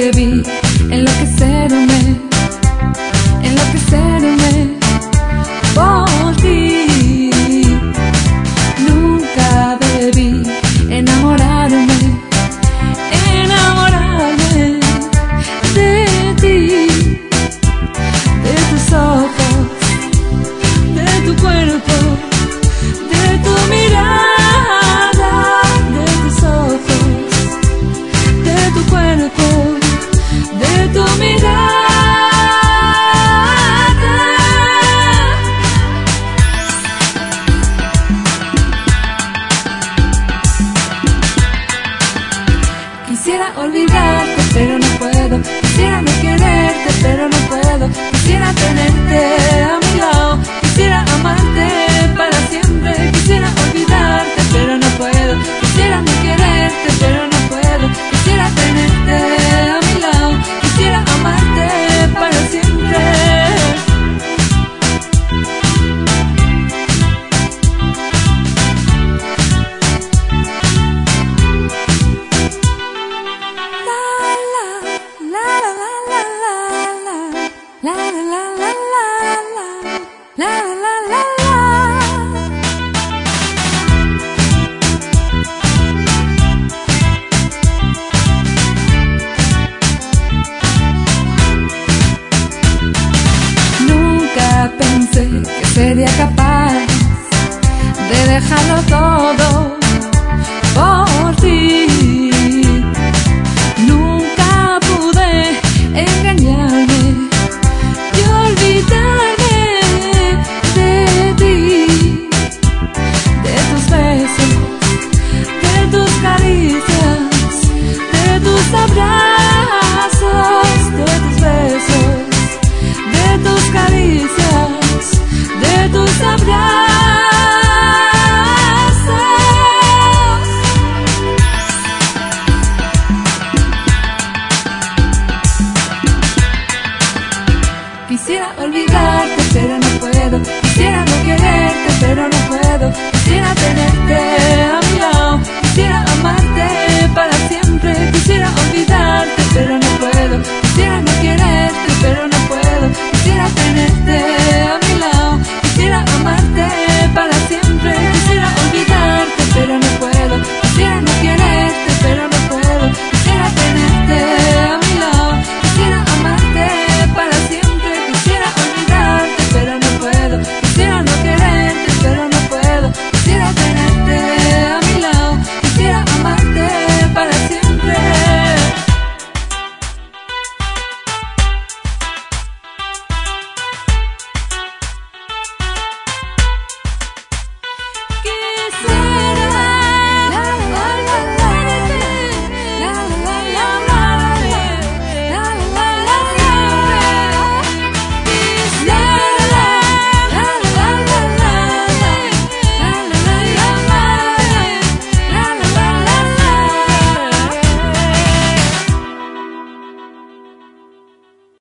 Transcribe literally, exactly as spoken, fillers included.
debí enloquecerme, enloquecerme por ti. Nunca debí enamorarme, enamorarme de ti, de tus ojos, de tu cuerpo, de tu mirada, de tus ojos, de tu cuerpo, de tu mirada. Quisiera olvidarte, pero no puedo. Quisiera no quererte, pero no puedo. Quisiera tenerte a mi lado. Quisiera amarte para siempre. Quisiera olvidarte, pero no puedo. Quisiera no quererte, pero no puedo. Quisiera tenerte a mi lado. Quisiera amarte para siempre. La la la la la, la la la la. Nunca pensé que sería capaz de dejarlo todo por ti. Nunca pude engañarme y olvidarme de ti, de tus besos, de tus caricias, de tus abrazos, de tus besos, de tus caricias, de tus abrazos.